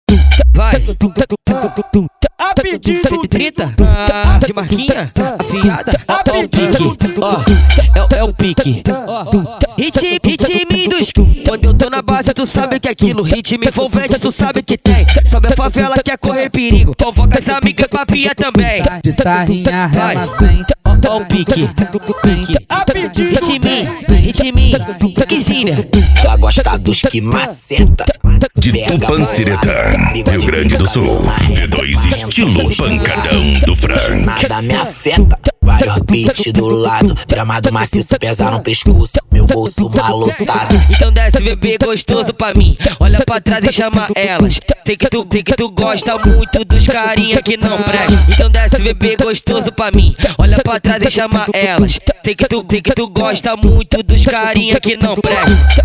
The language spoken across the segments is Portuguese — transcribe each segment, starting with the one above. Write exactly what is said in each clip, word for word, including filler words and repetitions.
vai. A pedido de trinta, de marquinha, afiada, é o pique, ó, é, é o pique. Ritmo, ritmo dos quando eu tô na base, tu sabe que é aquilo. Ritmo envolvente, tu sabe que tem. Sobe a favela, quer correr perigo. Convoca as amigas pra pia também. De sarrinha, ela vem. Ó o pique, pique. Ritmo, ritmo, piquezinha. Ela gosta dos que maceta. De Tupanciretã, Rio Grande do Sul. V dois estilo pancadão do Frank. Nada me afeta. Vários beats do lado, gramado maciço, pesa no pescoço, meu bolso malotado. Então desce bebê gostoso pra mim, olha pra trás e chama elas. Sei que tu, sei que tu gosta muito dos carinha que não presta. Então desce bebê gostoso pra mim, olha pra trás e chama elas. Sei que tu, sei que tu gosta muito dos carinha que não presta.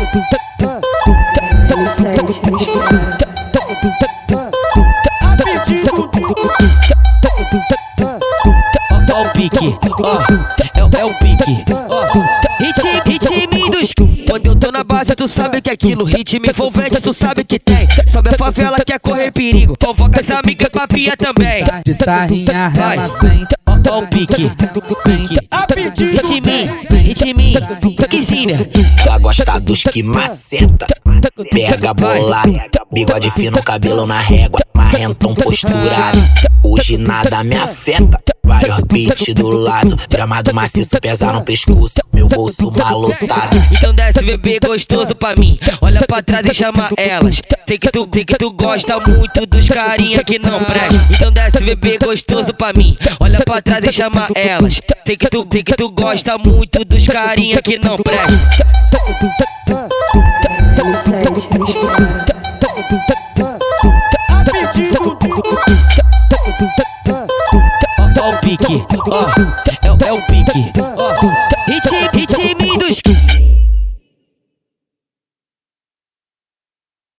Ó o pique, ó, é, é o pique. Ritmo, ritmo dos quando eu tô na base, tu sabe que é aquilo. Ritmo envolvente, tu sabe que tem. Sobe a favela, quer correr perigo. Convoca as amigas pra pia também. De sarrinha, ela vem. Ó o pique, pique. Ritmo, ritmo, piquezinha. Ela gosta dos que maceta. Pega bolado, bigode fino, cabelo na régua, marrentão posturado. Hoje nada me afeta. Vários beats do lado, gramado maciço, pesa no pescoço, meu bolso malotado. Então desce bebê gostoso pra mim, olha pra trás e chama elas. Sei que tu, sei que tu gosta muito dos carinha que não presta. Então desce bebê gostoso pra mim, olha pra trás e chama elas. Sei que tu, sei que tu gosta muito dos carinha que não presta. Ó o pique, ó, é, é o pique. Ritmo, ritmo dos